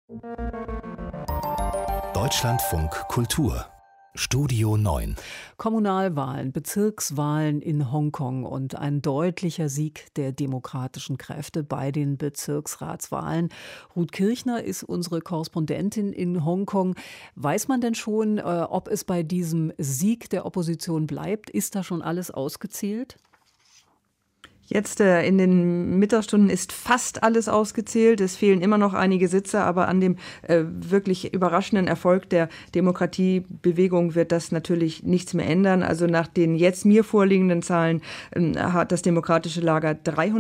Deutschlandfunk Kultur Studio 9. Kommunalwahlen, Bezirkswahlen in Hongkong und ein deutlicher Sieg der demokratischen Kräfte bei den Bezirksratswahlen. Ruth Kirchner ist unsere Korrespondentin in Hongkong. Weiß man denn schon, ob es bei diesem Sieg der Opposition bleibt? Ist da schon alles ausgezählt? Jetzt in den Mittagsstunden ist fast alles ausgezählt. Es fehlen immer noch einige Sitze, aber an dem wirklich überraschenden Erfolg der Demokratiebewegung wird das natürlich nichts mehr ändern. Also nach den jetzt mir vorliegenden Zahlen hat das demokratische Lager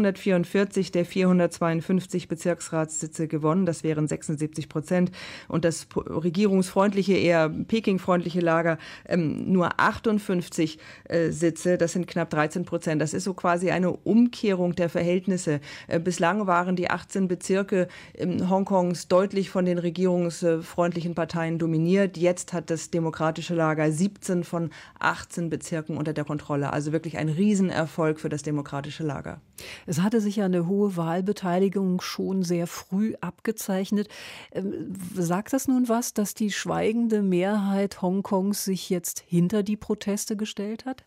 344 der 452 Bezirksratssitze gewonnen. Das wären 76%. Und das regierungsfreundliche, eher Peking-freundliche Lager nur 58 Sitze. Das sind knapp 13%. Das ist so quasi eine Umkehrung der Verhältnisse. Bislang waren die 18 Bezirke Hongkongs deutlich von den regierungsfreundlichen Parteien dominiert. Jetzt hat das demokratische Lager 17 von 18 Bezirken unter der Kontrolle. Also wirklich ein Riesenerfolg für das demokratische Lager. Es hatte sich ja eine hohe Wahlbeteiligung schon sehr früh abgezeichnet. Sagt das nun was, dass die schweigende Mehrheit Hongkongs sich jetzt hinter die Proteste gestellt hat?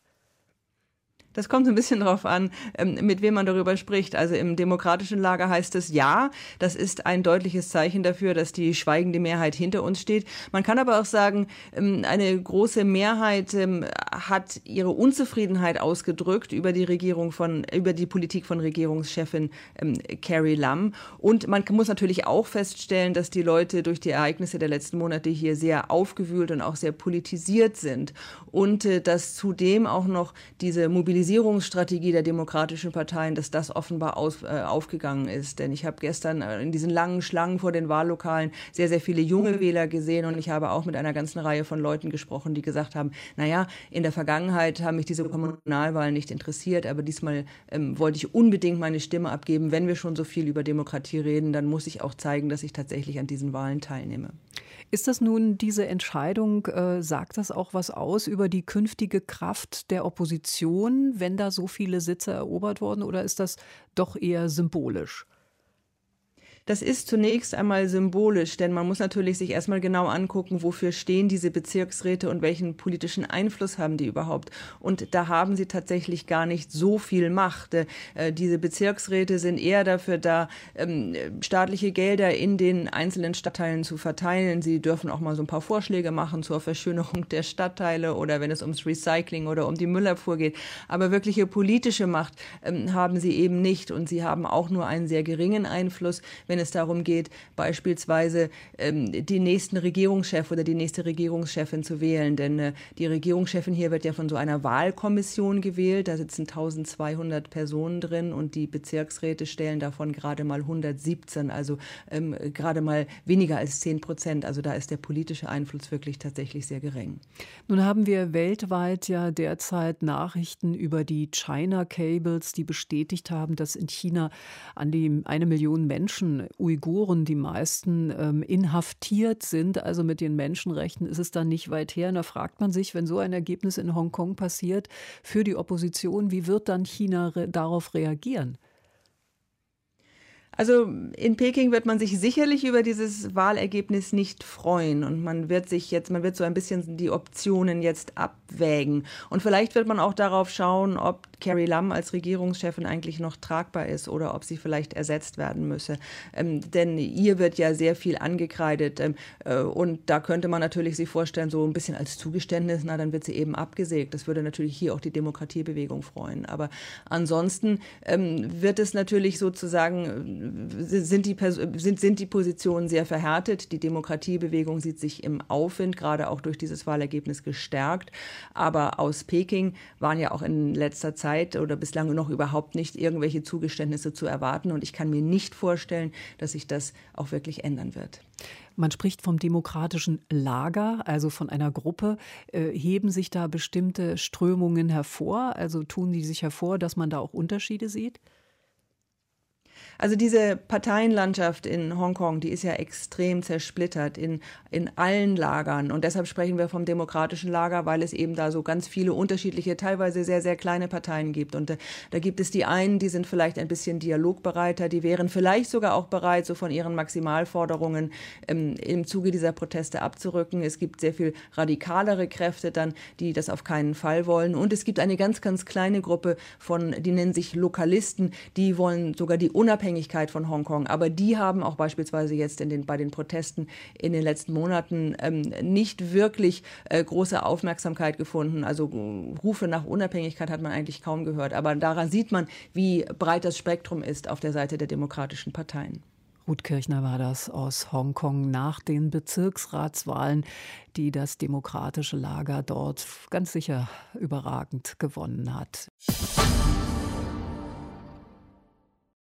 Das kommt so ein bisschen drauf an, mit wem man darüber spricht. Also im demokratischen Lager heißt es ja, das ist ein deutliches Zeichen dafür, dass die schweigende Mehrheit hinter uns steht. Man kann aber auch sagen, eine große Mehrheit hat ihre Unzufriedenheit ausgedrückt über die Politik von Regierungschefin Carrie Lam. Und man muss natürlich auch feststellen, dass die Leute durch die Ereignisse der letzten Monate hier sehr aufgewühlt und auch sehr politisiert sind. Und dass zudem auch noch diese Mobilisierungsstrategie der demokratischen Parteien, dass das offenbar aufgegangen ist. Denn ich habe gestern in diesen langen Schlangen vor den Wahllokalen sehr, sehr viele junge Wähler gesehen und ich habe auch mit einer ganzen Reihe von Leuten gesprochen, die gesagt haben, naja, in der Vergangenheit haben mich diese Kommunalwahlen nicht interessiert, aber diesmal wollte ich unbedingt meine Stimme abgeben. Wenn wir schon so viel über Demokratie reden, dann muss ich auch zeigen, dass ich tatsächlich an diesen Wahlen teilnehme. Ist das nun diese Entscheidung, sagt das auch was aus über die künftige Kraft der Opposition, wenn da so viele Sitze erobert wurden, oder ist das doch eher symbolisch? Das ist zunächst einmal symbolisch, denn man muss natürlich sich erstmal genau angucken, wofür stehen diese Bezirksräte und welchen politischen Einfluss haben die überhaupt. Und da haben sie tatsächlich gar nicht so viel Macht. Diese Bezirksräte sind eher dafür da, staatliche Gelder in den einzelnen Stadtteilen zu verteilen. Sie dürfen auch mal so ein paar Vorschläge machen zur Verschönerung der Stadtteile oder wenn es ums Recycling oder um die Müllabfuhr geht. Aber wirkliche politische Macht haben sie eben nicht und sie haben auch nur einen sehr geringen Einfluss, wenn es darum geht, beispielsweise den nächsten Regierungschef oder die nächste Regierungschefin zu wählen. Denn die Regierungschefin hier wird ja von so einer Wahlkommission gewählt. Da sitzen 1200 Personen drin und die Bezirksräte stellen davon gerade mal 117, also gerade mal weniger als 10%. Also da ist der politische Einfluss wirklich tatsächlich sehr gering. Nun haben wir weltweit ja derzeit Nachrichten über die China Cables, die bestätigt haben, dass in China an die 1 Million Menschen, Uiguren, die meisten, inhaftiert sind. Also mit den Menschenrechten ist es dann nicht weit her. Und da fragt man sich, wenn so ein Ergebnis in Hongkong passiert für die Opposition, wie wird dann China darauf reagieren? Also in Peking wird man sich sicherlich über dieses Wahlergebnis nicht freuen und man wird so ein bisschen die Optionen jetzt abwägen. Und vielleicht wird man auch darauf schauen, ob Carrie Lam als Regierungschefin eigentlich noch tragbar ist oder ob sie vielleicht ersetzt werden müsse. Denn ihr wird ja sehr viel angekreidet und da könnte man natürlich sich vorstellen, so ein bisschen als Zugeständnis, na dann wird sie eben abgesägt. Das würde natürlich hier auch die Demokratiebewegung freuen. Aber ansonsten wird es natürlich sozusagen sind die Positionen sehr verhärtet. Die Demokratiebewegung sieht sich im Aufwind, gerade auch durch dieses Wahlergebnis gestärkt. Aber aus Peking waren ja auch in letzter Zeit oder bislang noch überhaupt nicht irgendwelche Zugeständnisse zu erwarten. Und ich kann mir nicht vorstellen, dass sich das auch wirklich ändern wird. Man spricht vom demokratischen Lager, also von einer Gruppe. Heben sich da bestimmte Strömungen hervor? Also tun die sich hervor, dass man da auch Unterschiede sieht? Also diese Parteienlandschaft in Hongkong, die ist ja extrem zersplittert in allen Lagern. Und deshalb sprechen wir vom demokratischen Lager, weil es eben da so ganz viele unterschiedliche, teilweise sehr, sehr kleine Parteien gibt. Und da gibt es die einen, die sind vielleicht ein bisschen dialogbereiter, die wären vielleicht sogar auch bereit, so von ihren Maximalforderungen im Zuge dieser Proteste abzurücken. Es gibt sehr viel radikalere Kräfte dann, die das auf keinen Fall wollen. Und es gibt eine ganz, ganz kleine Gruppe die nennen sich Lokalisten, die wollen sogar die Unabhängigkeit von Hongkong. Aber die haben auch beispielsweise jetzt bei den Protesten in den letzten Monaten nicht wirklich große Aufmerksamkeit gefunden. Also Rufe nach Unabhängigkeit hat man eigentlich kaum gehört. Aber daran sieht man, wie breit das Spektrum ist auf der Seite der demokratischen Parteien. Ruth Kirchner war das aus Hongkong nach den Bezirksratswahlen, die das demokratische Lager dort ganz sicher überragend gewonnen hat.